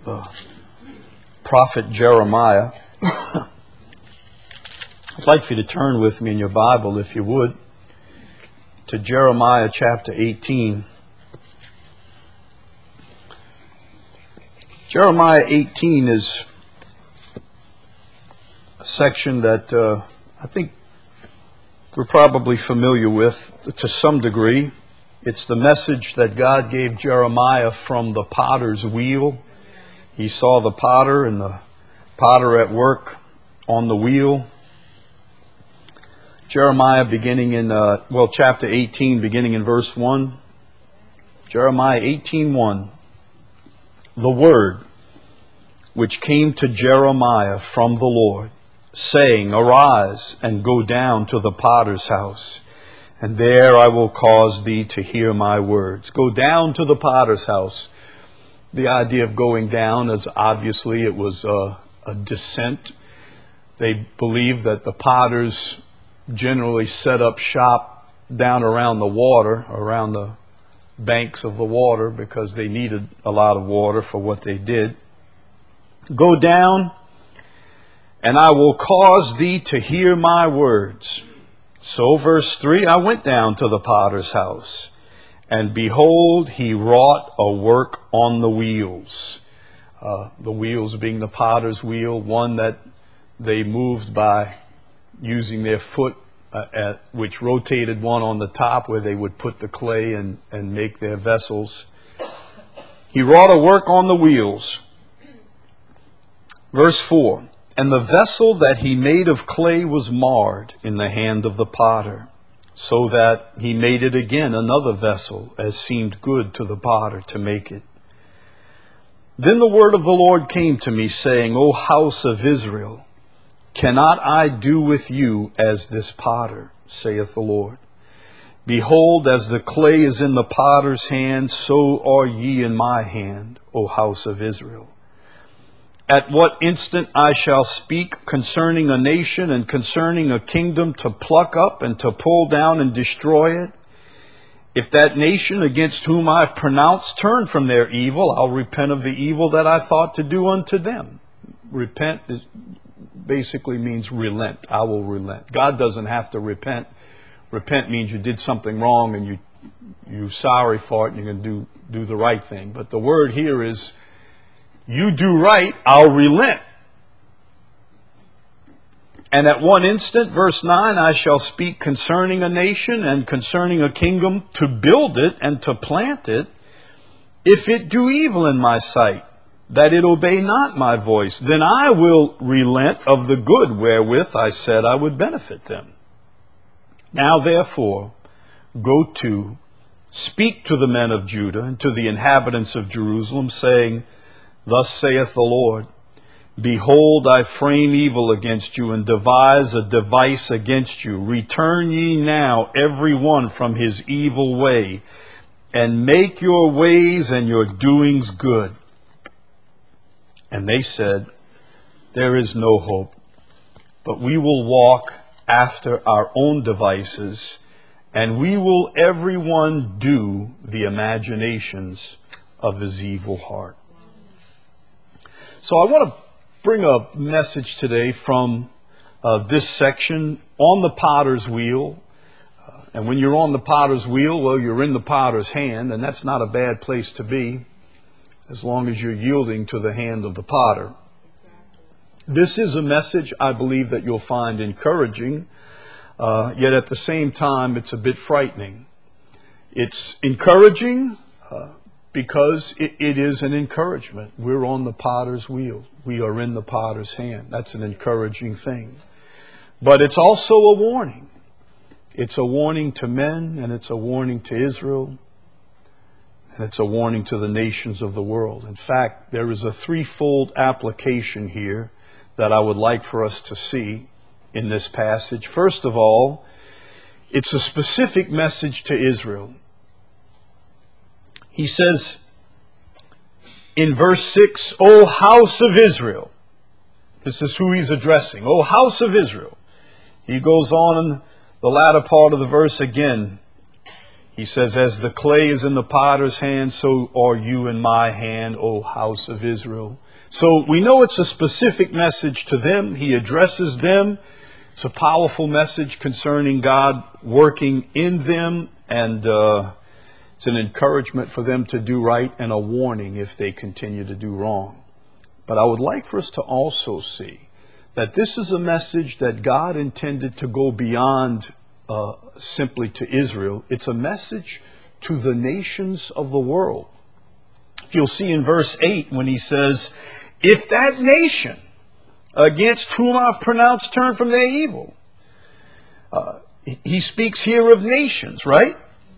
the prophet Jeremiah. I'd like for you to turn with me in your Bible, if you would, to Jeremiah chapter 18. Jeremiah 18 is a section that I think we're probably familiar with to some degree. It's the message that God gave Jeremiah from the potter's wheel. He saw the potter and the potter at work on the wheel. Jeremiah beginning in, chapter 18, beginning in verse 1. Jeremiah 18:1. The word which came to Jeremiah from the Lord, saying, Arise and go down to the potter's house, and there I will cause thee to hear my words. Go down to the potter's house. The idea of going down is obviously it was a descent. They believed that the potters generally set up shop down around the water, around the banks of the water, because they needed a lot of water for what they did. Go down, and I will cause thee to hear my words. So verse 3, I went down to the potter's house, and behold, he wrought a work on the wheels. The wheels being the potter's wheel, one that they moved by using their foot, which rotated one on the top where they would put the clay and make their vessels. He wrought a work on the wheels. Verse 4, and the vessel that he made of clay was marred in the hand of the potter, so that he made it again another vessel, as seemed good to the potter to make it. Then the word of the Lord came to me, saying, O house of Israel, cannot I do with you as this potter, saith the Lord? Behold, as the clay is in the potter's hand, so are ye in my hand, O house of Israel. At what instant I shall speak concerning a nation and concerning a kingdom to pluck up and to pull down and destroy it? If that nation against whom I've pronounced turn from their evil, I'll repent of the evil that I thought to do unto them. Repent basically means relent. I will relent. God doesn't have to repent. Repent means you did something wrong and you're sorry for it and you're going to do the right thing. But the word here is, you do right, I'll relent. And at one instant, verse 9, I shall speak concerning a nation and concerning a kingdom to build it and to plant it. If it do evil in my sight, that it obey not my voice, then I will relent of the good wherewith I said I would benefit them. Now therefore, go to, speak to the men of Judah and to the inhabitants of Jerusalem, saying, Thus saith the Lord, Behold, I frame evil against you, and devise a device against you. Return ye now every one from his evil way, and make your ways and your doings good. And they said, There is no hope, but we will walk after our own devices, and we will every one do the imaginations of his evil heart. So I want to bring a message today from this section on the potter's wheel. And when you're on the potter's wheel, well, you're in the potter's hand, and that's not a bad place to be, as long as you're yielding to the hand of the potter. This is a message I believe that you'll find encouraging, yet at the same time it's a bit frightening. It's encouraging because it is an encouragement. We're on the potter's wheel. We are in the potter's hand. That's an encouraging thing. But it's also a warning. It's a warning to men, and it's a warning to Israel, and it's a warning to the nations of the world. In fact, there is a threefold application here that I would like for us to see in this passage. First of all, it's a specific message to Israel. He says in verse 6, O house of Israel. This is who he's addressing. O house of Israel. He goes on in the latter part of the verse again. He says, as the clay is in the potter's hand, so are you in my hand, O house of Israel. So we know it's a specific message to them. He addresses them. It's a powerful message concerning God working in them, and it's an encouragement for them to do right and a warning if they continue to do wrong. But I would like for us to also see that this is a message that God intended to go beyond simply to Israel. It's a message to the nations of the world. If you'll see in verse 8 when he says, if that nation against whom I've pronounced turn from their evil. He speaks here of nations, right?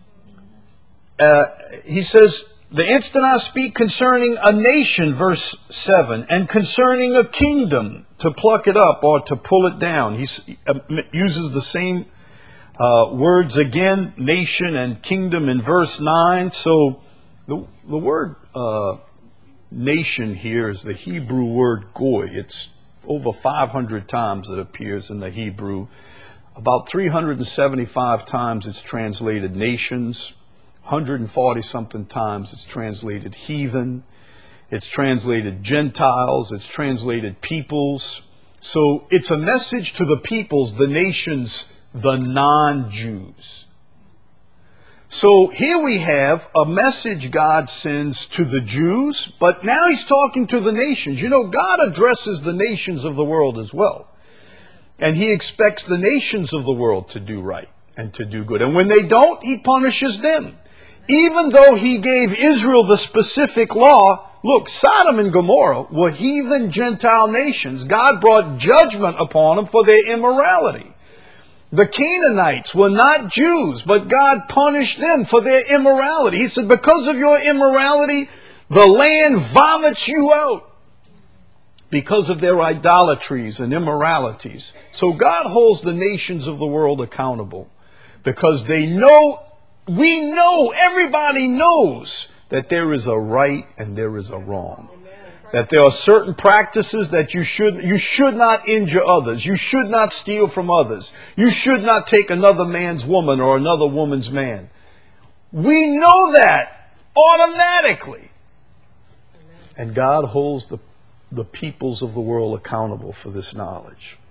He says, the instant I speak concerning a nation, verse 7, and concerning a kingdom, to pluck it up or to pull it down. He uses the same words again, nation and kingdom, in verse 9. So the word nation here is the Hebrew word goy. It's over 500 times it appears in the Hebrew. About 375 times it's translated nations. 140-something times it's translated heathen. It's translated Gentiles. It's translated peoples. So it's a message to the peoples, the nations, the non-Jews. So here we have a message God sends to the Jews, but now he's talking to the nations. You know, God addresses the nations of the world as well. And he expects the nations of the world to do right and to do good. And when they don't, he punishes them. Even though he gave Israel the specific law, look, Sodom and Gomorrah were heathen Gentile nations. God brought judgment upon them for their immorality. The Canaanites were not Jews, but God punished them for their immorality. He said, because of your immorality, the land vomits you out because of their idolatries and immoralities. So God holds the nations of the world accountable because they know, we know, everybody knows that there is a right and there is a wrong. That there are certain practices that you should not injure others. You should not steal from others. You should not take another man's woman or another woman's man. We know that automatically. And God holds the peoples of the world accountable for this knowledge.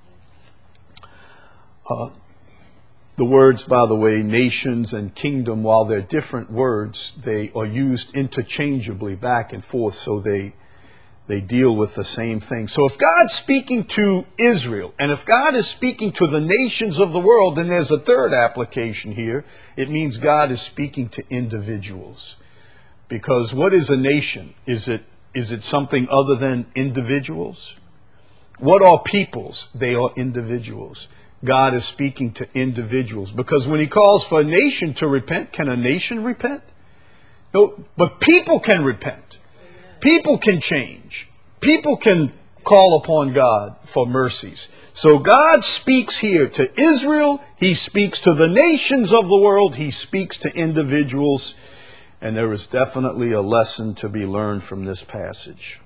The words, by the way, nations and kingdom, while they're different words, they are used interchangeably back and forth, so they deal with the same thing. So if God's speaking to Israel, and if God is speaking to the nations of the world, then there's a third application here. It means God is speaking to individuals. Because what is a nation? Is it something other than individuals? What are peoples? They are individuals. God is speaking to individuals. Because when he calls for a nation to repent, can a nation repent? No, but people can repent. People can change. People can call upon God for mercies. So God speaks here to Israel. He speaks to the nations of the world. He speaks to individuals. And there is definitely a lesson to be learned from this passage.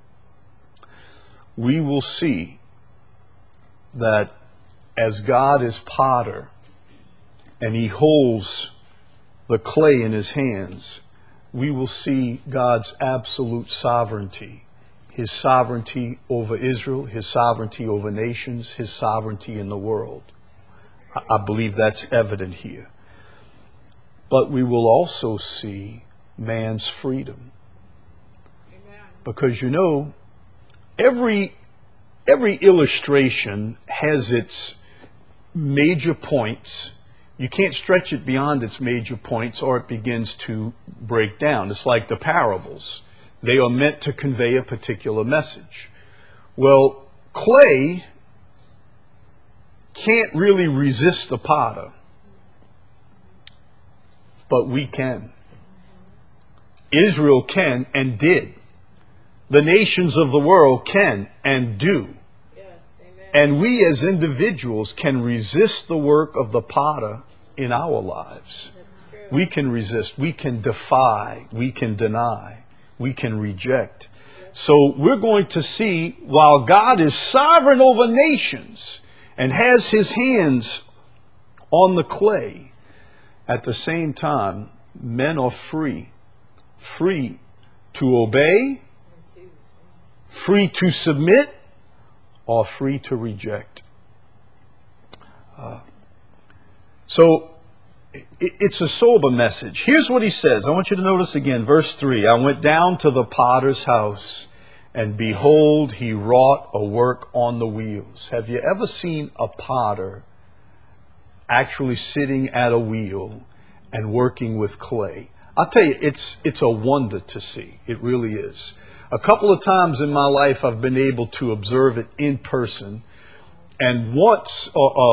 We will see that as God is potter and he holds the clay in his hands, we will see God's absolute sovereignty, his sovereignty over Israel, his sovereignty over nations, his sovereignty in the world. I believe that's evident here. But we will also see man's freedom. Amen. Because, you know, every illustration has its major points. You can't stretch it beyond its major points or it begins to break down. It's like the parables. They are meant to convey a particular message. Well, clay can't really resist the potter, but we can. Israel can and did. The nations of the world can and do. And we as individuals can resist the work of the potter in our lives. We can resist, we can defy, we can deny, we can reject. So we're going to see, while God is sovereign over nations and has his hands on the clay, At the same time, men are free to obey, free to submit, or free to reject. So it's a sober message. Here's what he says. I want you to notice again, verse 3. I went down to the potter's house, and behold, he wrought a work on the wheels. Have you ever seen a potter actually sitting at a wheel and working with clay? I'll tell you, it's a wonder to see. It really is. A couple of times in my life, I've been able to observe it in person. And once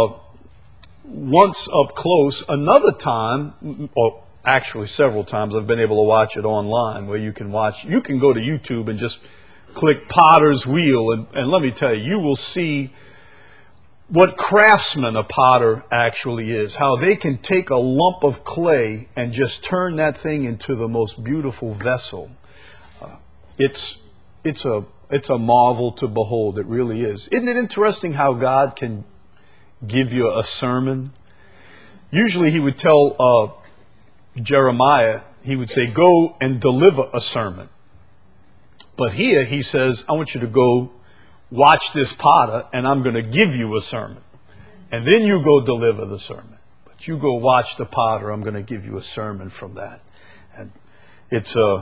up close, another time, or actually several times, I've been able to watch it online where you can go to YouTube and just click Potter's Wheel. And let me tell you, you will see what craftsman a potter actually is, how they can take a lump of clay and just turn that thing into the most beautiful vessel. It's a marvel to behold. It really is. Isn't it interesting how God can give you a sermon? Usually he would tell Jeremiah, he would say, go and deliver a sermon. But here he says, I want you to go watch this potter, and I'm going to give you a sermon. And then you go deliver the sermon. But you go watch the potter, I'm going to give you a sermon from that. And it's a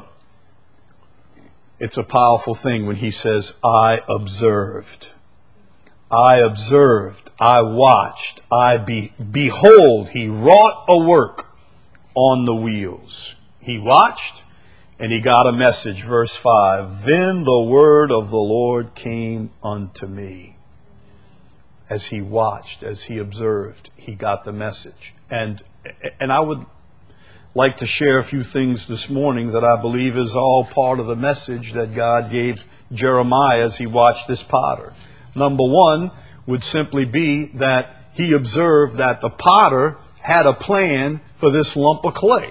powerful thing when he says, I observed, I watched, behold, he wrought a work on the wheels. He watched, and he got a message. Verse 5, then the word of the Lord came unto me. As he watched, as he observed, he got the message. And I would like to share a few things this morning that I believe is all part of the message that God gave Jeremiah as he watched this potter. Number one would simply be that he observed that the potter had a plan for this lump of clay.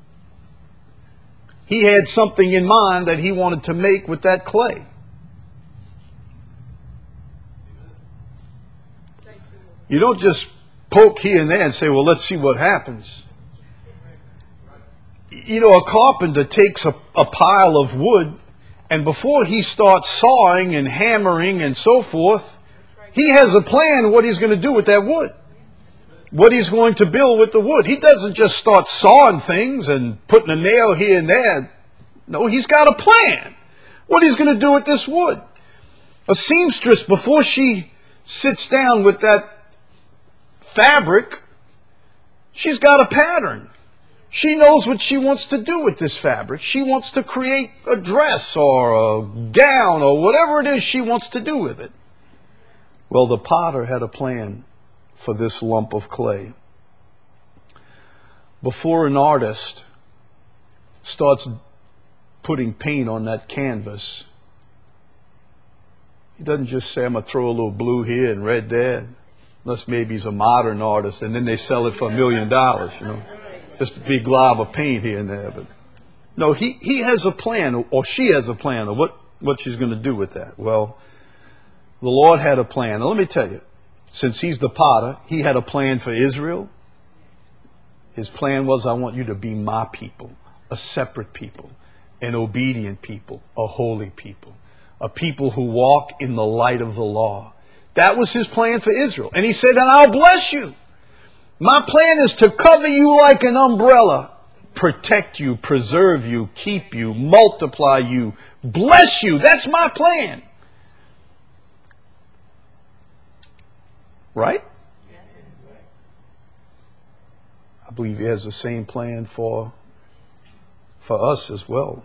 He had something in mind that he wanted to make with that clay. You don't just poke here and there and say, well, let's see what happens. You know, a carpenter takes a pile of wood, and before he starts sawing and hammering and so forth, he has a plan what he's going to do with that wood. What he's going to build with the wood. He doesn't just start sawing things and putting a nail here and there. No, he's got a plan. What he's going to do with this wood. A seamstress, before she sits down with that fabric, she's got a pattern. She knows what she wants to do with this fabric. She wants to create a dress or a gown or whatever it is she wants to do with it. Well, the potter had a plan for this lump of clay. Before an artist starts putting paint on that canvas, he doesn't just say, I'm going to throw a little blue here and red there. Unless maybe he's a modern artist, and then they sell it for $1 million, you know. Just a big glob of paint here and there. But no, he has a plan, or she has a plan of what she's going to do with that. Well, the Lord had a plan. Now, let me tell you, since he's the potter, he had a plan for Israel. His plan was, I want you to be my people, a separate people, an obedient people, a holy people, a people who walk in the light of the law. That was his plan for Israel. And he said, and I'll bless you. My plan is to cover you like an umbrella, protect you, preserve you, keep you, multiply you, bless you. That's my plan. Right? I believe he has the same plan for us as well.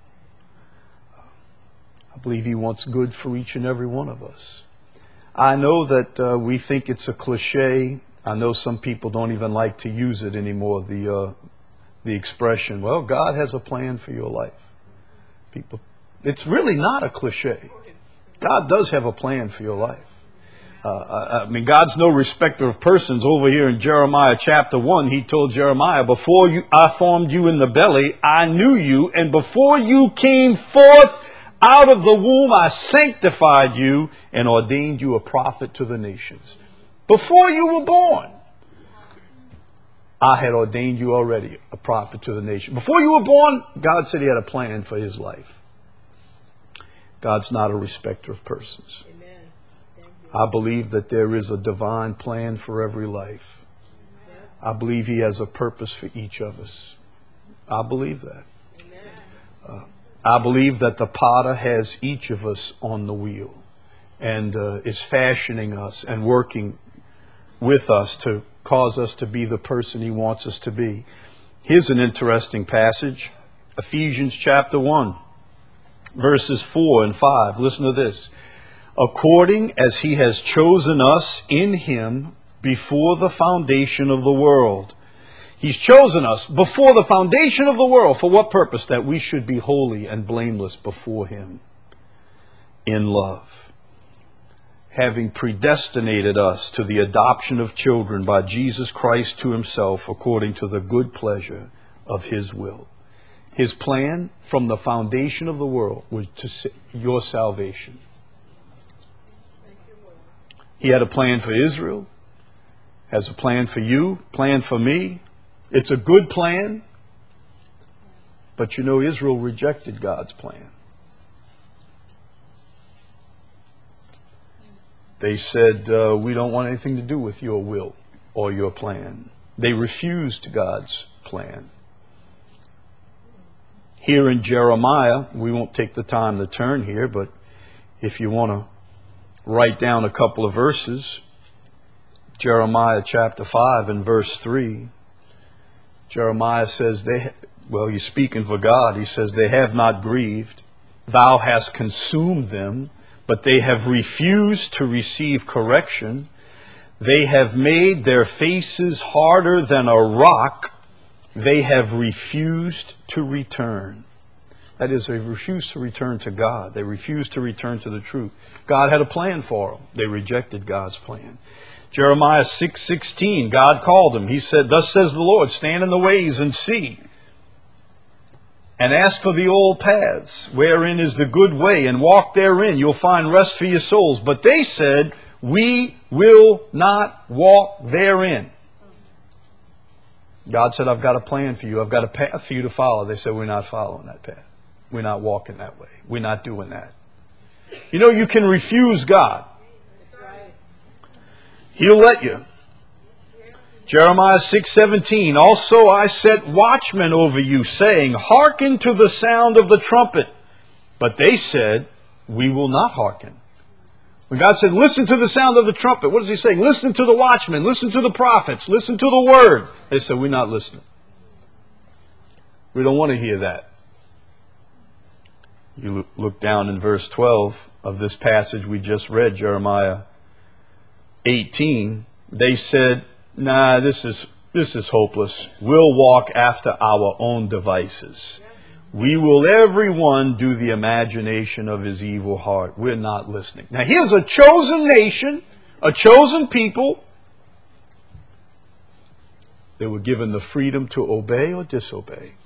I believe he wants good for each and every one of us. I know that we think it's a cliche. I know some people don't even like to use it anymore, the expression, well, God has a plan for your life. People, it's really not a cliche. God does have a plan for your life. I mean, God's no respecter of persons. Over here in Jeremiah chapter 1, he told Jeremiah, before I formed you in the belly, I knew you, and before you came forth out of the womb, I sanctified you and ordained you a prophet to the nations. Before you were born. I had ordained you already a prophet to the nation. Before you were born, God said he had a plan for his life. God's not a respecter of persons. Amen. Thank you. I believe that there is a divine plan for every life. I believe he has a purpose for each of us. I believe that. I believe that the potter has each of us on the wheel and is fashioning us and working with us to cause us to be the person he wants us to be. Here's an interesting passage. Ephesians chapter 1, verses 4 and 5. Listen to this. According as he has chosen us in him before the foundation of the world. He's chosen us before the foundation of the world. For what purpose? That we should be holy and blameless before him in love. Having predestinated us to the adoption of children by Jesus Christ to himself according to the good pleasure of his will. His plan from the foundation of the world was to your salvation. He had a plan for Israel, has a plan for you, plan for me. It's a good plan, but you know Israel rejected God's plan. They said, we don't want anything to do with your will or your plan. They refused God's plan. Here in Jeremiah, we won't take the time to turn here, but if you want to write down a couple of verses, Jeremiah chapter 5 and verse 3. Jeremiah says, he's speaking for God. He says, they have not grieved. Thou hast consumed them, but they have refused to receive correction. They have made their faces harder than a rock. They have refused to return. That is, they refused to return to God. They refused to return to the truth. God had a plan for them. They rejected God's plan. Jeremiah 6:16, God called him. He said, thus says the Lord, stand in the ways and see, and ask for the old paths, wherein is the good way, and walk therein. You'll find rest for your souls. But they said, we will not walk therein. God said, I've got a plan for you. I've got a path for you to follow. They said, we're not following that path. We're not walking that way. We're not doing that. You know, you can refuse God. He'll let you. Jeremiah 6:17, also I set watchmen over you, saying, hearken to the sound of the trumpet. But they said, we will not hearken. When God said, listen to the sound of the trumpet, what is he saying? Listen to the watchmen, listen to the prophets, listen to the word. They said, we're not listening. We don't want to hear that. You look down in verse 12 of this passage we just read, Jeremiah 18, they said, nah, this is hopeless. We'll walk after our own devices. We will everyone do the imagination of his evil heart. We're not listening. Now here's a chosen nation, a chosen people. They were given the freedom to obey or disobey.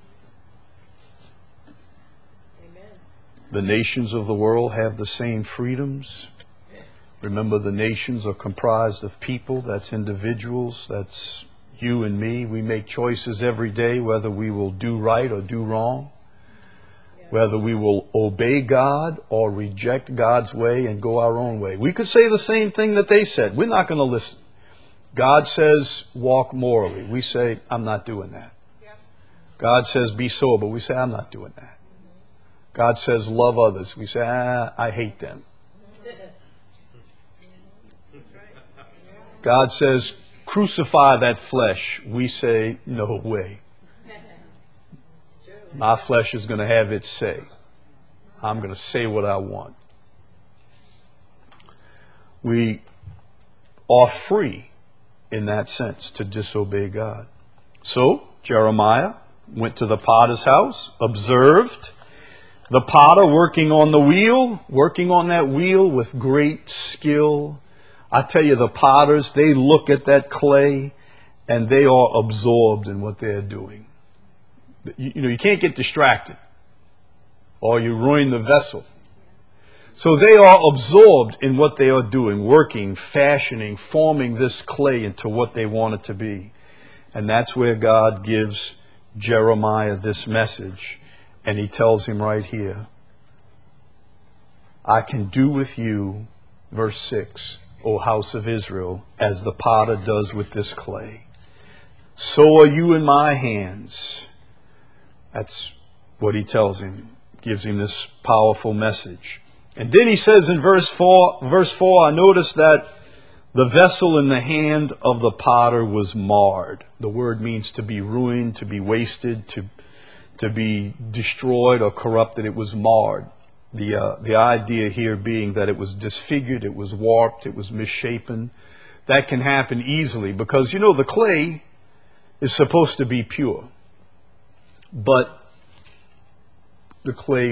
Amen. The nations of the world have the same freedoms. Remember, the nations are comprised of people. That's individuals. That's you and me. We make choices every day whether we will do right or do wrong, whether we will obey God or reject God's way and go our own way. We could say the same thing that they said. We're not going to listen. God says, walk morally. We say, I'm not doing that. God says, be sober. We say, I'm not doing that. God says, love others. We say, I hate them. God says, crucify that flesh. We say, no way. My flesh is going to have its say. I'm going to say what I want. We are free in that sense to disobey God. So Jeremiah went to the potter's house, observed the potter working on the wheel, working on that wheel with great skill. I tell you, the potters, they look at that clay and they are absorbed in what they're doing. You know, you can't get distracted or you ruin the vessel. So they are absorbed in what they are doing, working, fashioning, forming this clay into what they want it to be. And that's where God gives Jeremiah this message. And he tells him right here, I can do with you, verse 6, O house of Israel, as the potter does with this clay. So are you in my hands. That's what he tells him. Gives him this powerful message. And then he says in verse 4, I noticed that the vessel in the hand of the potter was marred. The word means to be ruined, to be wasted, to be destroyed or corrupted. It was marred. The idea here being that it was disfigured, it was warped, it was misshapen. That can happen easily because, you know, the clay is supposed to be pure. But the clay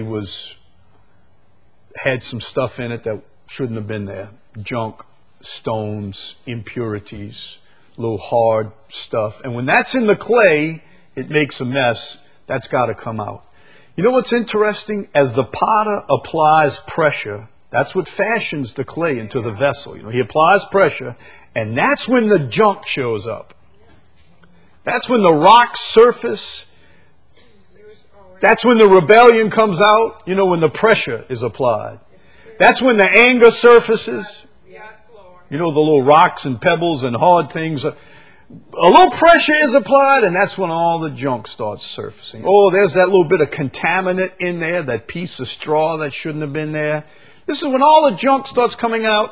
had some stuff in it that shouldn't have been there. Junk, stones, impurities, little hard stuff. And when that's in the clay, it makes a mess. That's got to come out. You know what's interesting? As the potter applies pressure, that's what fashions the clay into the vessel. You know, he applies pressure, and that's when the junk shows up. That's when the rocks surface. That's when the rebellion comes out, you know, when the pressure is applied. That's when the anger surfaces. You know, the little rocks and pebbles and hard things. A little pressure is applied, and that's when all the junk starts surfacing. Oh, there's that little bit of contaminant in there, that piece of straw that shouldn't have been there. This is when all the junk starts coming out.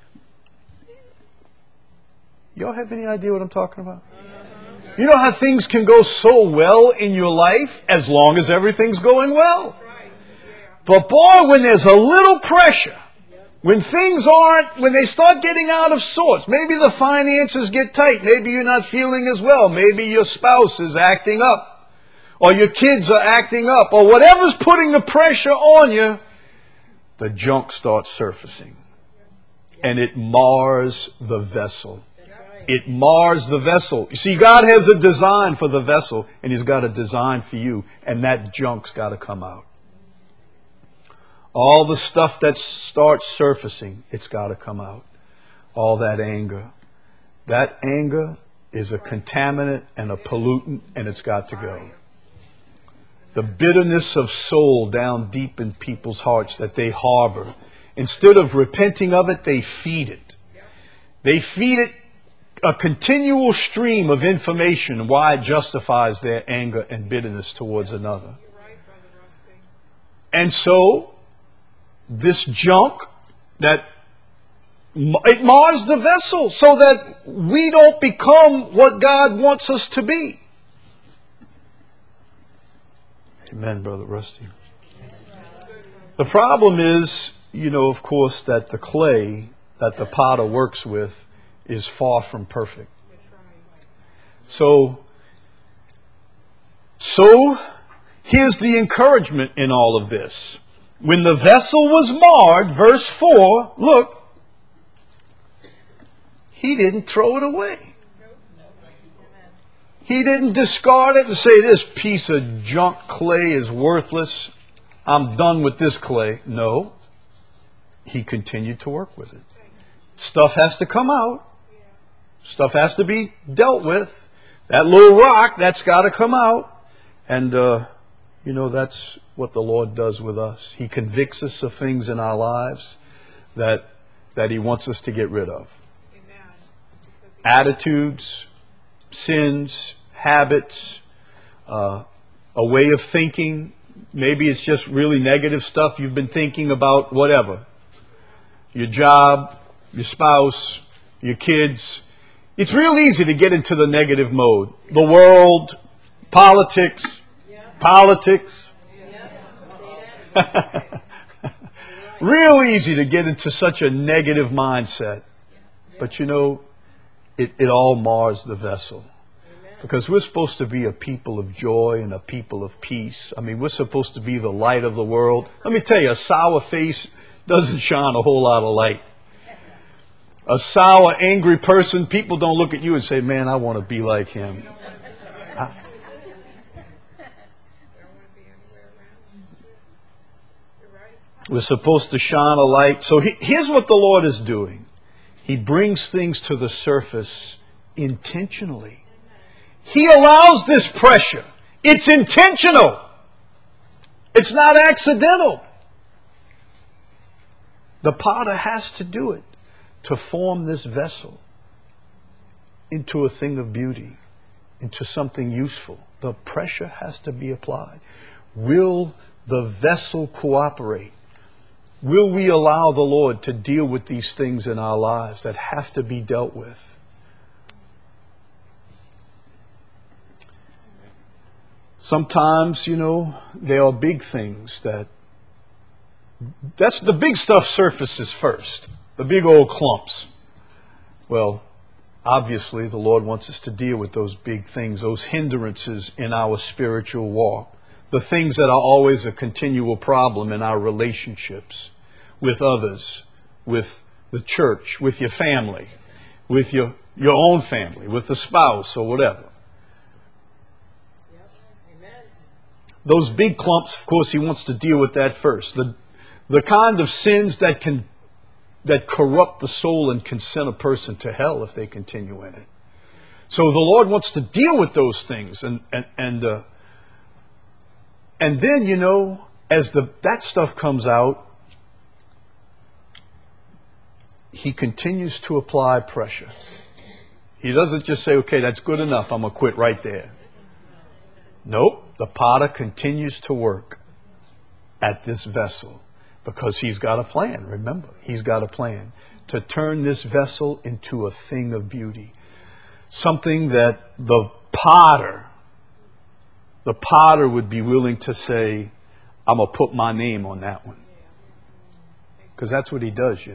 Y'all have any idea what I'm talking about? You know how things can go so well in your life as long as everything's going well. But boy, when there's a little pressure, when they start getting out of sorts, maybe the finances get tight, maybe you're not feeling as well, maybe your spouse is acting up, or your kids are acting up, or whatever's putting the pressure on you, the junk starts surfacing. And it mars the vessel. It mars the vessel. You see, God has a design for the vessel, and He's got a design for you, and that junk's got to come out. All the stuff that starts surfacing, it's got to come out. All that anger. That anger is a contaminant and a pollutant, and it's got to go. The bitterness of soul down deep in people's hearts that they harbor, instead of repenting of it, they feed it. They feed it a continual stream of information why it justifies their anger and bitterness towards another. And so, this junk, it mars the vessel so that we don't become what God wants us to be. Amen, Brother Rusty. The problem is, you know, of course, that the clay that the potter works with is far from perfect. So here's the encouragement in all of this. When the vessel was marred, verse 4, look, he didn't throw it away. He didn't discard it and say, this piece of junk clay is worthless. I'm done with this clay. No. He continued to work with it. Stuff has to come out. Stuff has to be dealt with. That little rock, that's got to come out. And, you know, that's what the Lord does with us. He convicts us of things in our lives that He wants us to get rid of. Amen. Attitudes, sins, habits, a way of thinking. Maybe it's just really negative stuff you've been thinking about, whatever. Your job, your spouse, your kids. It's real easy to get into the negative mode. The world, politics, politics. Real easy to get into such a negative mindset. But you know, it all mars the vessel. Because we're supposed to be a people of joy and a people of peace. I mean, we're supposed to be the light of the world. Let me tell you, a sour face doesn't shine a whole lot of light. A sour, angry person, people don't look at you and say, man, I want to be like him. We're supposed to shine a light. So here's what the Lord is doing. He brings things to the surface intentionally. He allows this pressure. It's intentional. It's not accidental. The potter has to do it to form this vessel into a thing of beauty, into something useful. The pressure has to be applied. Will the vessel cooperate? Will we allow the Lord to deal with these things in our lives that have to be dealt with? Sometimes, there are big things that's the big stuff surfaces first. The big old clumps. Well, obviously the Lord wants us to deal with those big things, those hindrances in our spiritual walk. The things that are always a continual problem in our relationships with others, with the church, with your family, with your own family, with the spouse or whatever. Those big clumps, of course, he wants to deal with that first. The kind of sins that corrupt the soul and can send a person to hell if they continue in it. So the Lord wants to deal with those things, and then, as that stuff comes out, he continues to apply pressure. He doesn't just say, okay, that's good enough, I'm going to quit right there. Nope, the potter continues to work at this vessel because he's got a plan. Remember, he's got a plan to turn this vessel into a thing of beauty. Something that the potter would be willing to say, I'm going to put my name on that one. Because that's what he does,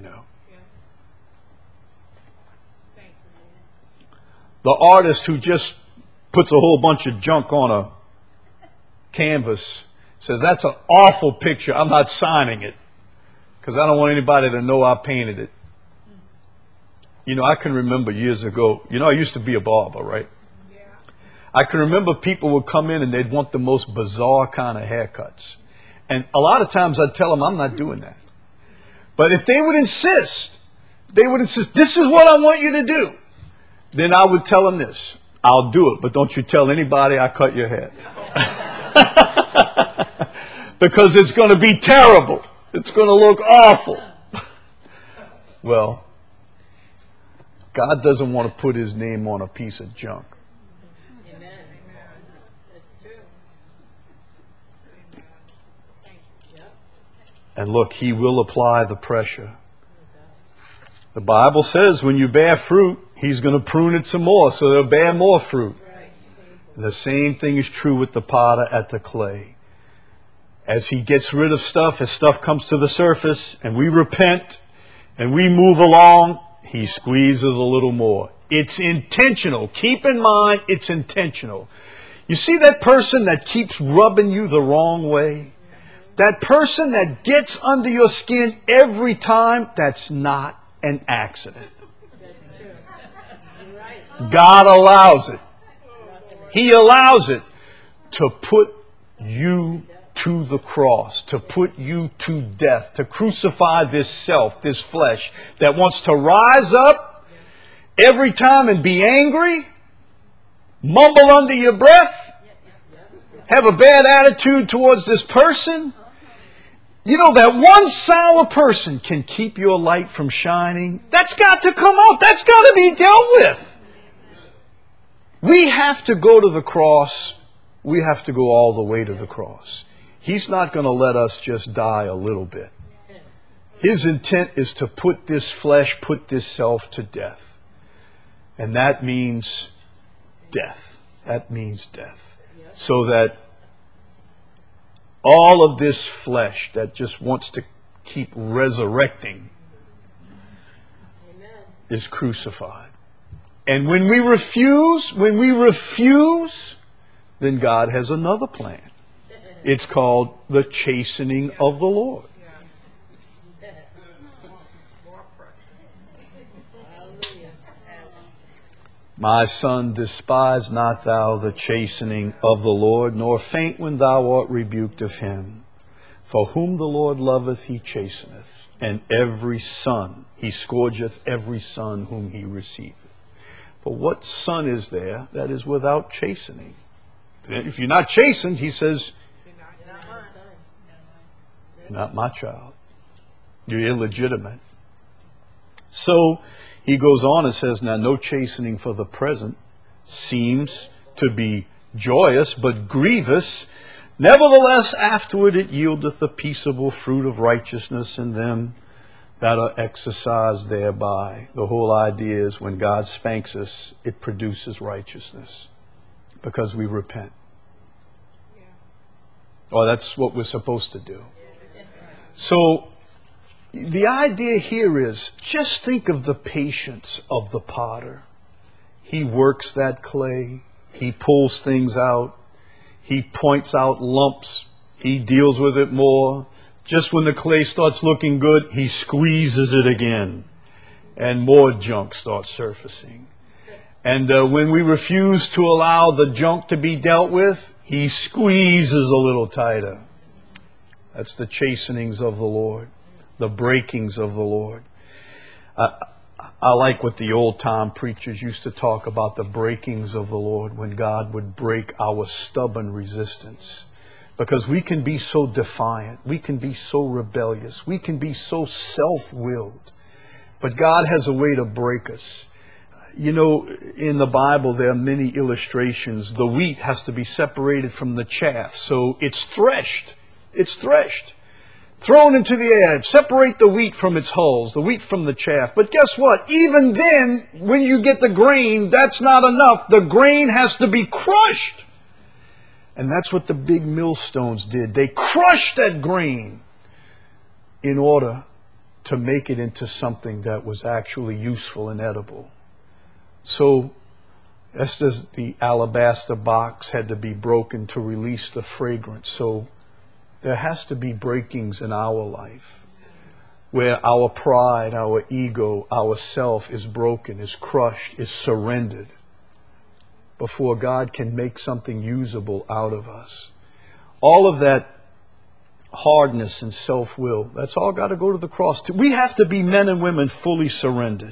The artist who just puts a whole bunch of junk on a canvas says, that's an awful picture, I'm not signing it because I don't want anybody to know I painted it. I can remember years ago, I used to be a barber, right? Yeah. I can remember people would come in and they'd want the most bizarre kind of haircuts. And a lot of times I'd tell them I'm not doing that. But if they would insist, this is what I want you to do. Then I would tell them this, I'll do it, but don't you tell anybody I cut your hair. Because it's going to be terrible. It's going to look awful. Well, God doesn't want to put his name on a piece of junk. Amen. That's true. Yep. And look, he will apply the pressure. The Bible says when you bear fruit, he's going to prune it some more so they'll bear more fruit. And the same thing is true with the potter at the clay. As he gets rid of stuff, as stuff comes to the surface and we repent and we move along, he squeezes a little more. It's intentional. Keep in mind, it's intentional. You see that person that keeps rubbing you the wrong way? That person that gets under your skin every time, that's not an accident. God allows it. He allows it to put you to the cross, to put you to death, to crucify this self, this flesh that wants to rise up every time and be angry, mumble under your breath, have a bad attitude towards this person. That one sour person can keep your light from shining. That's got to come out. That's got to be dealt with. We have to go to the cross. We have to go all the way to the cross. He's not going to let us just die a little bit. His intent is to put this flesh, put this self to death. And that means death. That means death. So that all of this flesh that just wants to keep resurrecting is crucified. And when we refuse, then God has another plan. It's called the chastening of the Lord. My son, despise not thou the chastening of the Lord, nor faint when thou art rebuked of him. For whom the Lord loveth, he chasteneth, and every son, he scourgeth every son whom he receiveth. For what son is there that is without chastening? If you're not chastened, he says, you're not my child. You're illegitimate. So he goes on and says, now no chastening for the present seems to be joyous, but grievous. Nevertheless, afterward it yieldeth the peaceable fruit of righteousness in them that are exercised thereby. The whole idea is when God spanks us, it produces righteousness because we repent. Or that's what we're supposed to do. So the idea here is just think of the patience of the potter. He works that clay. He pulls things out. He points out lumps. He deals with it more. Just when the clay starts looking good, he squeezes it again. And more junk starts surfacing. And when we refuse to allow the junk to be dealt with, he squeezes a little tighter. That's the chastenings of the Lord, the breakings of the Lord. I like what the old time preachers used to talk about, the breakings of the Lord, when God would break our stubborn resistance. Because we can be so defiant, we can be so rebellious, we can be so self-willed. But God has a way to break us. You know, in the Bible there are many illustrations. The wheat has to be separated from the chaff, so it's threshed. It's threshed. Thrown into the air. Separate the wheat from its hulls, the wheat from the chaff. But guess what? Even then, when you get the grain, that's not enough. The grain has to be crushed. And that's what the big millstones did. They crushed that grain in order to make it into something that was actually useful and edible. So, just as the alabaster box had to be broken to release the fragrance, so there has to be breakings in our life where our pride, our ego, our self is broken, is crushed, is surrendered before God can make something usable out of us. All of that hardness and self-will, that's all got to go to the cross. We have to be men and women fully surrendered.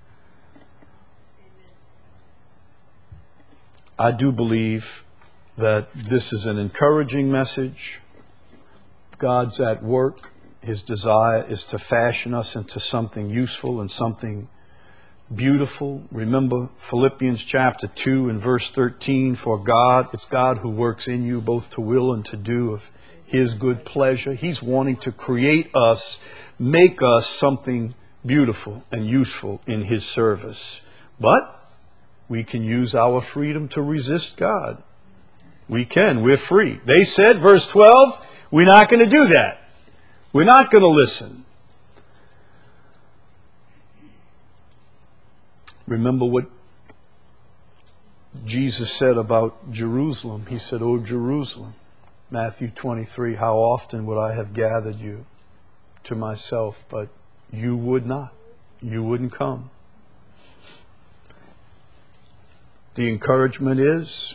I do believe that this is an encouraging message. God's at work. His desire is to fashion us into something useful and something beautiful. Remember Philippians chapter 2 and verse 13, for God, it's God who works in you both to will and to do of His good pleasure. He's wanting to create us, make us something beautiful and useful in His service. But we can use our freedom to resist God. We can. We're free. They said, verse 12, we're not going to do that. We're not going to listen. Remember what Jesus said about Jerusalem. He said, "O Jerusalem," Matthew 23, "how often would I have gathered you to myself, but you would not. You wouldn't come." The encouragement is,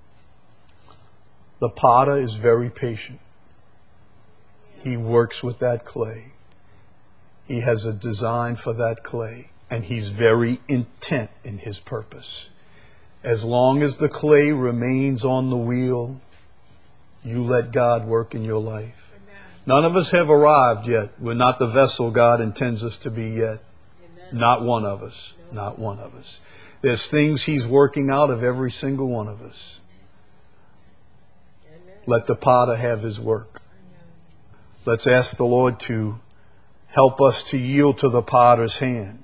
the potter is very patient. He works with that clay. He has a design for that clay, and he's very intent in his purpose. As long as the clay remains on the wheel, you let God work in your life. Amen. None of us have arrived yet. We're not the vessel God intends us to be yet. Amen. Not one of us. No. Not one of us. There's things He's working out of every single one of us. Amen. Let the potter have his work. Amen. Let's ask the Lord to help us to yield to the potter's hand.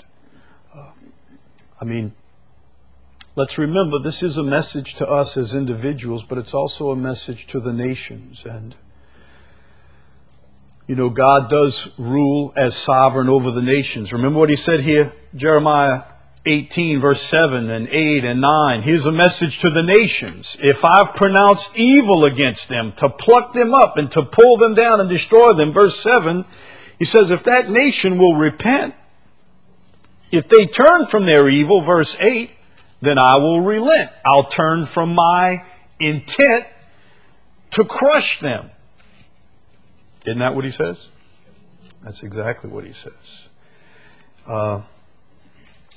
Let's remember this is a message to us as individuals, but it's also a message to the nations. And, God does rule as sovereign over the nations. Remember what He said here, Jeremiah 18, verse 7 and 8 and 9. Here's a message to the nations. If I've pronounced evil against them, to pluck them up and to pull them down and destroy them. Verse 7, He says, if that nation will repent, if they turn from their evil, verse 8, then I will relent. I'll turn from my intent to crush them. Isn't that what He says? That's exactly what He says. The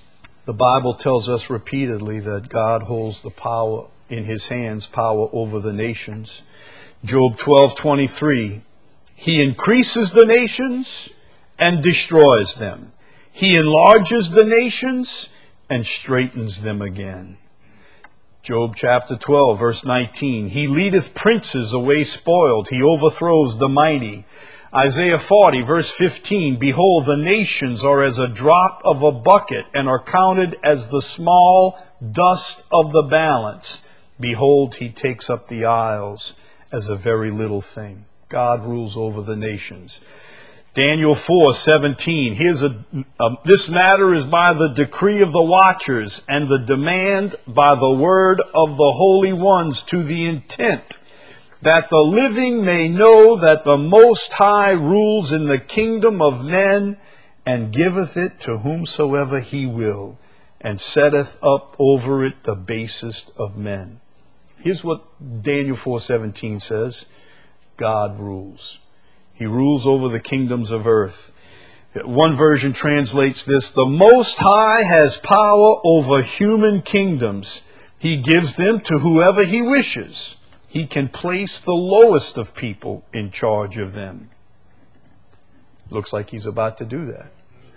The Bible tells us repeatedly that God holds the power in his hands, power over the nations. Job 12:23, he increases the nations and destroys them. He enlarges the nations and straightens them again. Job chapter 12, verse 19, he leadeth princes away spoiled. He overthrows the mighty. Isaiah 40, verse 15, behold, the nations are as a drop of a bucket and are counted as the small dust of the balance. Behold, he takes up the isles as a very little thing. God rules over the nations. Daniel 4:17, this matter is by the decree of the watchers and the demand by the word of the holy ones, to the intent that the living may know that the Most High rules in the kingdom of men, and giveth it to whomsoever he will, and setteth up over it the basest of men. Here's what Daniel 4:17 says. God rules. He rules over the kingdoms of earth. One version translates this, the Most High has power over human kingdoms. He gives them to whoever he wishes. He can place the lowest of people in charge of them. Looks like he's about to do that.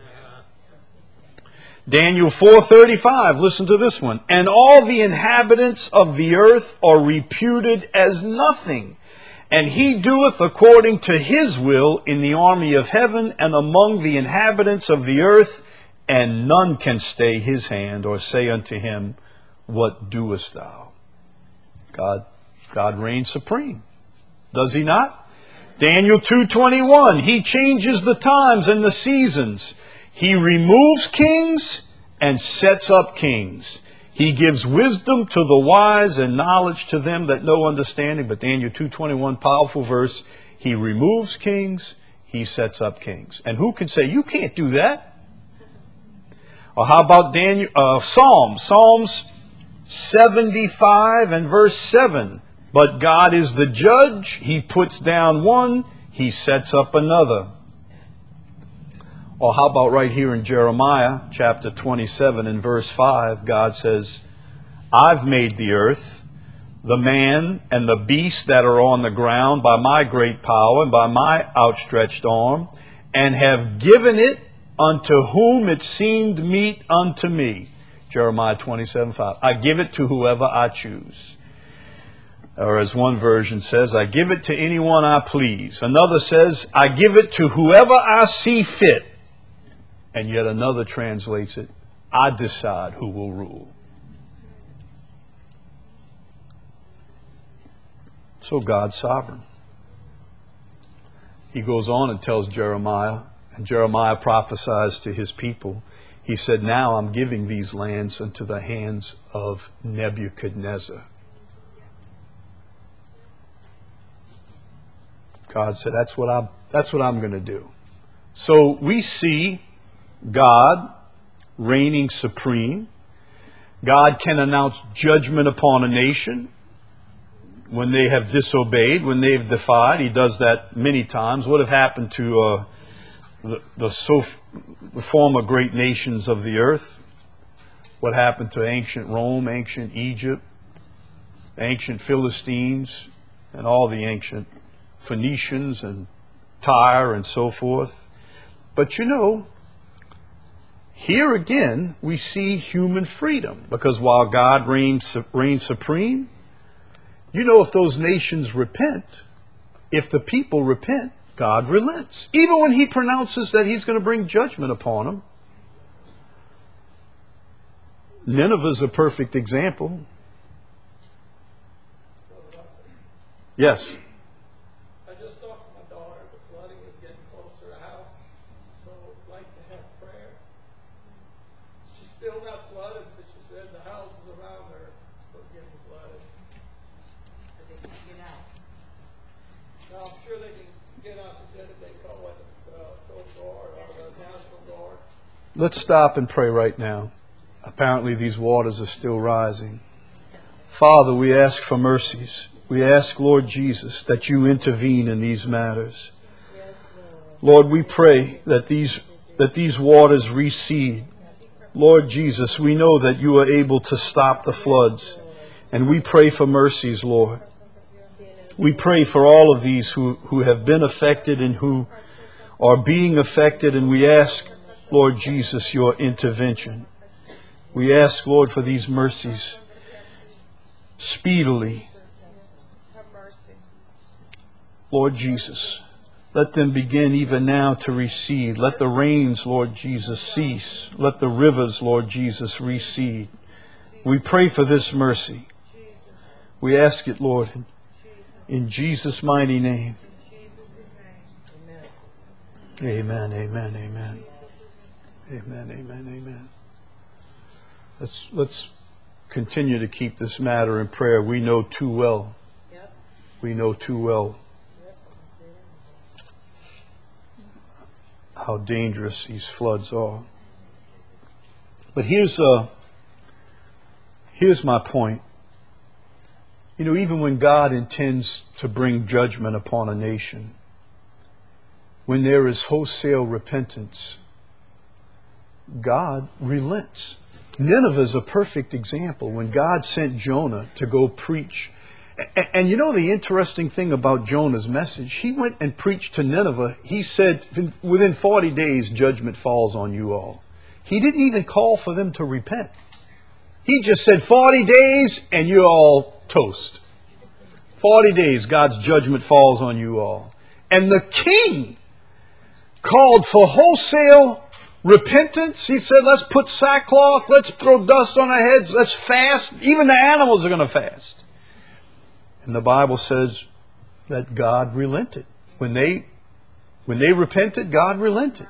Daniel 4:35, listen to this one. And all the inhabitants of the earth are reputed as nothing. And he doeth according to his will in the army of heaven and among the inhabitants of the earth, and none can stay his hand or say unto him, what doest thou? God reigns supreme. Does he not? Daniel 2:21, he changes the times and the seasons. He removes kings and sets up kings. He gives wisdom to the wise and knowledge to them that know understanding. But Daniel 2:21, powerful verse. He removes kings, he sets up kings. And who can say, you can't do that? Or how about Psalms 75 and verse 7. But God is the judge. He puts down one, he sets up another. Or how about right here in Jeremiah chapter 27 and verse 5, God says, I've made the earth, the man and the beast that are on the ground by my great power and by my outstretched arm, and have given it unto whom it seemed meet unto me. Jeremiah 27:5. I give it to whoever I choose. Or as one version says, I give it to anyone I please. Another says, I give it to whoever I see fit. And yet another translates it, I decide who will rule. So God's sovereign. He goes on and tells Jeremiah, and Jeremiah prophesies to his people. He said, now I'm giving these lands into the hands of Nebuchadnezzar. God said, that's what I'm going to do. So we see God reigning supreme. God can announce judgment upon a nation when they have disobeyed, when they have defied. He does that many times. What have happened to the former great nations of the earth? What happened to ancient Rome, ancient Egypt, ancient Philistines, and all the ancient Phoenicians and Tyre and so forth? But you know, here again, we see human freedom, because while God reigns supreme, you know, if those nations repent, if the people repent, God relents. Even when he pronounces that he's going to bring judgment upon them. Nineveh's a perfect example. Yes. I just talked to my daughter. The flooding is getting closer to the house, so I'd like to have prayer. She's still not flooded, but she said the houses around her are getting flooded. So they can get out. Now, I'm sure they can get out. She said if they call what the Coast Guard or the National Guard. Let's stop and pray right now. Apparently these waters are still rising. Father, we ask for mercies. We ask, Lord Jesus, that you intervene in these matters. Lord, we pray that these waters recede Lord Jesus, we know that you are able to stop the floods. And we pray for mercies, Lord. We pray for all of these who have been affected and who are being affected. And we ask, Lord Jesus, your intervention. We ask, Lord, for these mercies speedily. Lord Jesus, let them begin even now to recede. Let the rains, Lord Jesus, cease. Let the rivers, Lord Jesus, recede. We pray for this mercy. We ask it, Lord, in Jesus' mighty name. Amen, amen, amen. Amen, amen, amen. Let's continue to keep this matter in prayer. We know too well. We know too well how dangerous these floods are. But here's my point. You know, even when God intends to bring judgment upon a nation, when there is wholesale repentance, God relents. Nineveh is a perfect example. When God sent Jonah to go preach. And you know the interesting thing about Jonah's message? He went and preached to Nineveh. He said, within 40 days, judgment falls on you all. He didn't even call for them to repent. He just said, 40 days and you're all toast. 40 days, God's judgment falls on you all. And the king called for wholesale repentance. He said, let's put sackcloth, let's throw dust on our heads, let's fast. Even the animals are going to fast. And the Bible says that God relented. When they repented, God relented.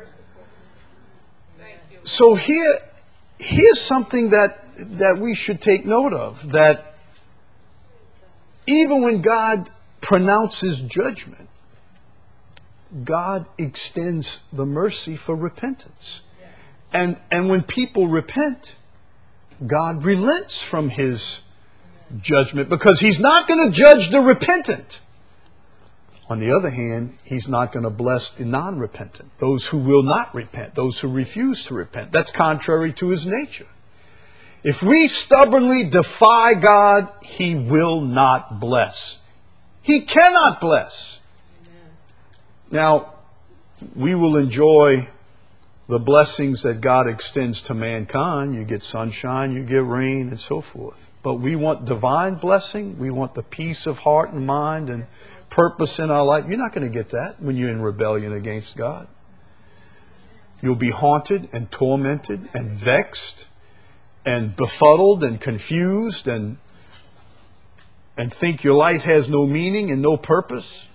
So here's something that we should take note of, that even when God pronounces judgment, God extends the mercy for repentance. And when people repent, God relents from His judgment, because He's not going to judge the repentant. On the other hand, He's not going to bless the non-repentant, those who will not repent, those who refuse to repent. That's contrary to His nature. If we stubbornly defy God, He will not bless. He cannot bless. Now, we will enjoy the blessings that God extends to mankind. You get sunshine, you get rain, and so forth. But we want divine blessing. We want the peace of heart and mind and purpose in our life. You're not going to get that when you're in rebellion against God. You'll be haunted and tormented and vexed and befuddled and confused and think your life has no meaning and no purpose.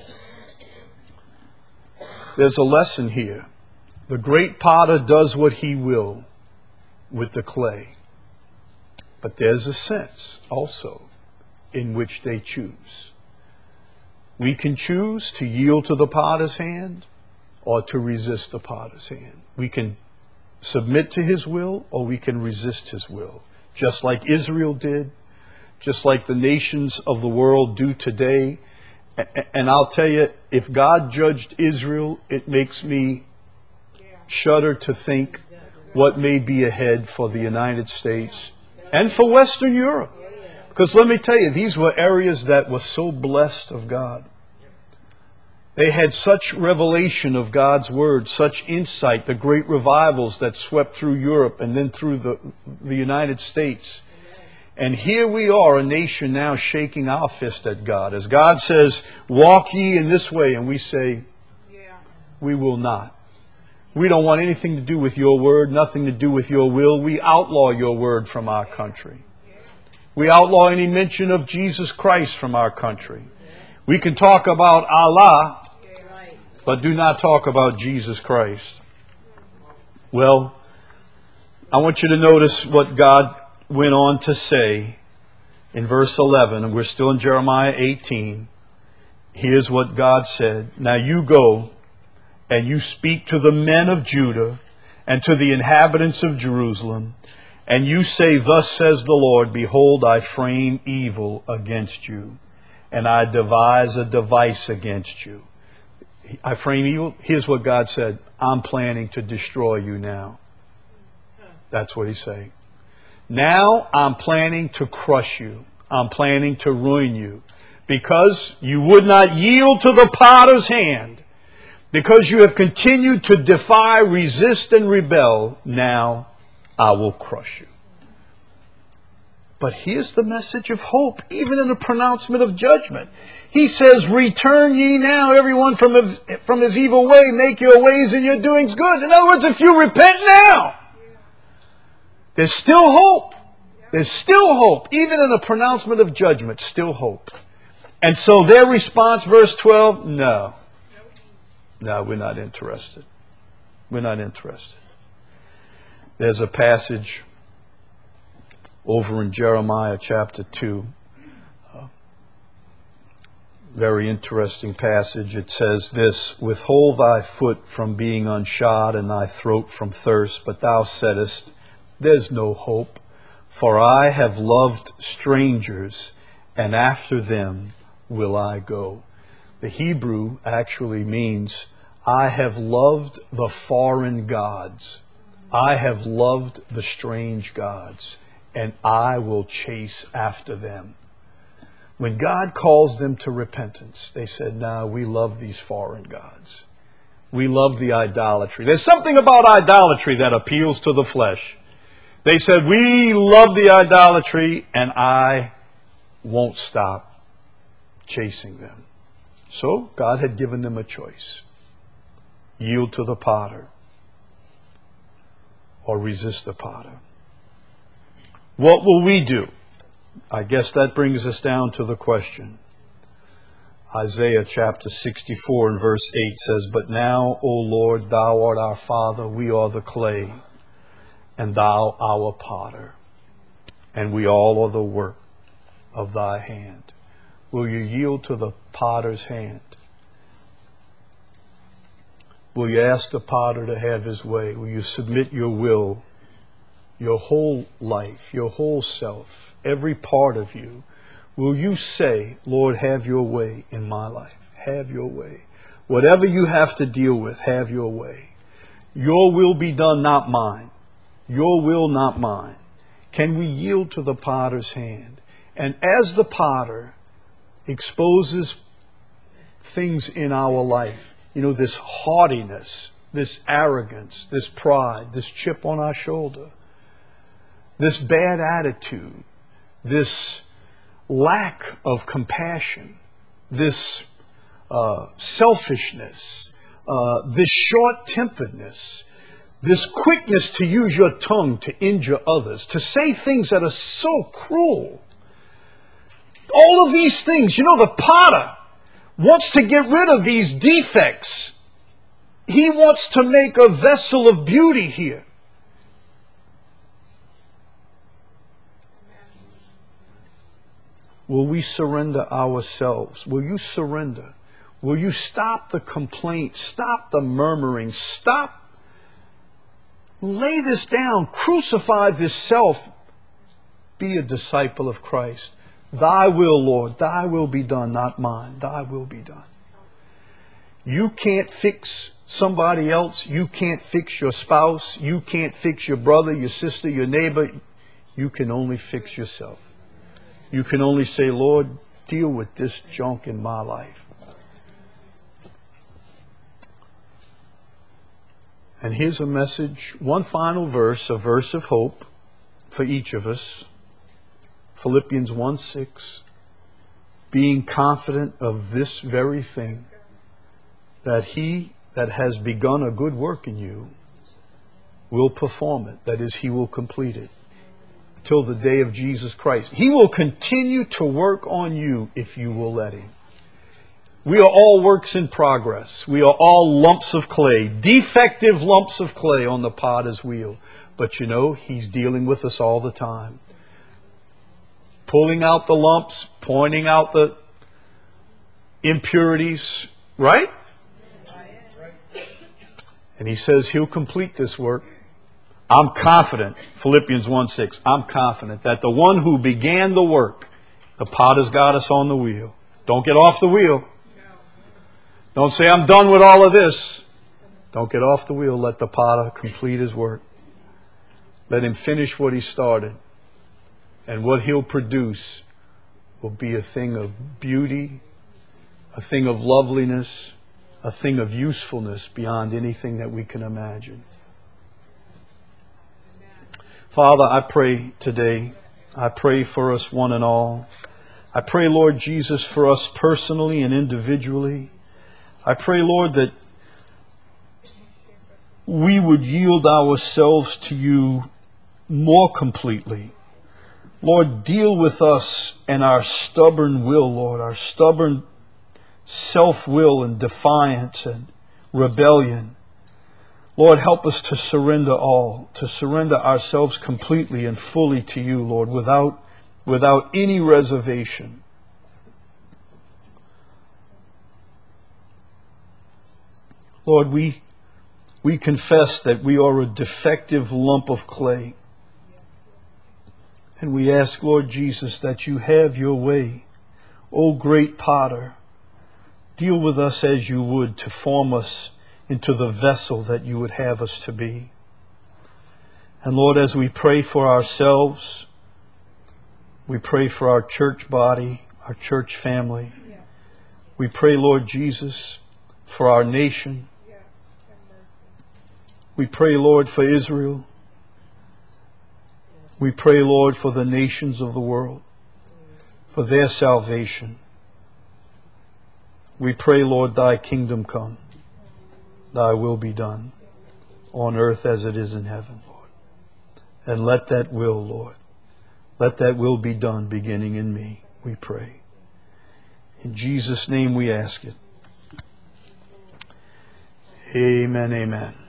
There's a lesson here. The great potter does what he will with the clay. But there's a sense also in which they choose. We can choose to yield to the potter's hand or to resist the potter's hand. We can submit to his will or we can resist his will. Just like Israel did, just like the nations of the world do today. And I'll tell you, if God judged Israel, it makes me shudder to think what may be ahead for the United States and for Western Europe. Because let me tell you, these were areas that were so blessed of God. They had such revelation of God's Word, such insight, the great revivals that swept through Europe and then through the United States. And here we are, a nation now shaking our fist at God. As God says, walk ye in this way, and we say, we will not. We don't want anything to do with your word, nothing to do with your will. We outlaw your word from our country. We outlaw any mention of Jesus Christ from our country. We can talk about Allah, but do not talk about Jesus Christ. Well, I want you to notice what God went on to say in verse 11, and we're still in Jeremiah 18. Here's what God said. Now you go and you speak to the men of Judah and to the inhabitants of Jerusalem, and you say, thus says the Lord, behold, I frame evil against you, and I devise a device against you. I frame evil. Here's what God said. I'm planning to destroy you now. That's what he's saying. Now I'm planning to crush you. I'm planning to ruin you. Because you would not yield to the potter's hand. Because you have continued to defy, resist, and rebel. Now I will crush you. But here's the message of hope, even in the pronouncement of judgment. He says, return ye now, everyone from his evil way. Make your ways and your doings good. In other words, if you repent now, there's still hope. There's still hope. Even in the pronouncement of judgment, still hope. And so their response, verse 12, no. No, we're not interested. We're not interested. There's a passage over in Jeremiah chapter 2. Very interesting passage. It says this, withhold thy foot from being unshod and thy throat from thirst, but thou saidest, there's no hope, for I have loved strangers, and after them will I go. The Hebrew actually means, I have loved the foreign gods. I have loved the strange gods, and I will chase after them. When God calls them to repentance, they said, no, we love these foreign gods. We love the idolatry. There's something about idolatry that appeals to the flesh. They said, we love the idolatry, and I won't stop chasing them. So God had given them a choice. Yield to the potter or resist the potter. What will we do? I guess that brings us down to the question. Isaiah chapter 64 and verse 8 says, but now, O Lord, thou art our Father, we are the clay, and thou our potter, and we all are the work of thy hand. Will you yield to the potter's hand? Will you ask the potter to have his way? Will you submit your will, your whole life, your whole self, every part of you? Will you say, Lord, have your way in my life. Have your way. Whatever you have to deal with, have your way. Your will be done, not mine. Your will, not mine. Can we yield to the potter's hand? And as the potter exposes things in our life, you know, this haughtiness, this arrogance, this pride, this chip on our shoulder, this bad attitude, this lack of compassion, this selfishness, this short-temperedness, this quickness to use your tongue to injure others, to say things that are so cruel. All of these things, you know, the potter wants to get rid of these defects. He wants to make a vessel of beauty here. Will we surrender ourselves? Will you surrender? Will you stop the complaint? Stop the murmuring? Stop. Lay this down. Crucify this self. Be a disciple of Christ. Thy will, Lord, thy will be done, not mine. Thy will be done. You can't fix somebody else. You can't fix your spouse. You can't fix your brother, your sister, your neighbor. You can only fix yourself. You can only say, Lord, deal with this junk in my life. And here's a message, one final verse, a verse of hope for each of us. Philippians 1:6. Being confident of this very thing, that he that has begun a good work in you will perform it. That is, he will complete it till the day of Jesus Christ. He will continue to work on you if you will let him. We are all works in progress. We are all lumps of clay, defective lumps of clay on the potter's wheel. But you know, he's dealing with us all the time. Pulling out the lumps, pointing out the impurities, right? And he says he'll complete this work. I'm confident, Philippians 1:6, I'm confident that the one who began the work, the potter's got us on the wheel. Don't get off the wheel. Don't say, I'm done with all of this. Don't get off the wheel. Let the potter complete his work. Let him finish what he started. And what he'll produce will be a thing of beauty, a thing of loveliness, a thing of usefulness beyond anything that we can imagine. Father, I pray today, I pray for us one and all. I pray, Lord Jesus, for us personally and individually. I pray, Lord, that we would yield ourselves to you more completely. Lord, deal with us and our stubborn will, Lord, our stubborn self-will and defiance and rebellion. Lord, help us to surrender all, to surrender ourselves completely and fully to you, Lord, without any reservation. Lord, we confess that we are a defective lump of clay. And we ask, Lord Jesus, that you have your way. O great potter, deal with us as you would to form us into the vessel that you would have us to be. And Lord, as we pray for ourselves, we pray for our church body, our church family. We pray, Lord Jesus, for our nation. We pray, Lord, for Israel. We pray, Lord, for the nations of the world, for their salvation. We pray, Lord, thy kingdom come, thy will be done on earth as it is in heaven, Lord. And let that will, Lord, let that will be done beginning in me, we pray. In Jesus' name we ask it. Amen, amen.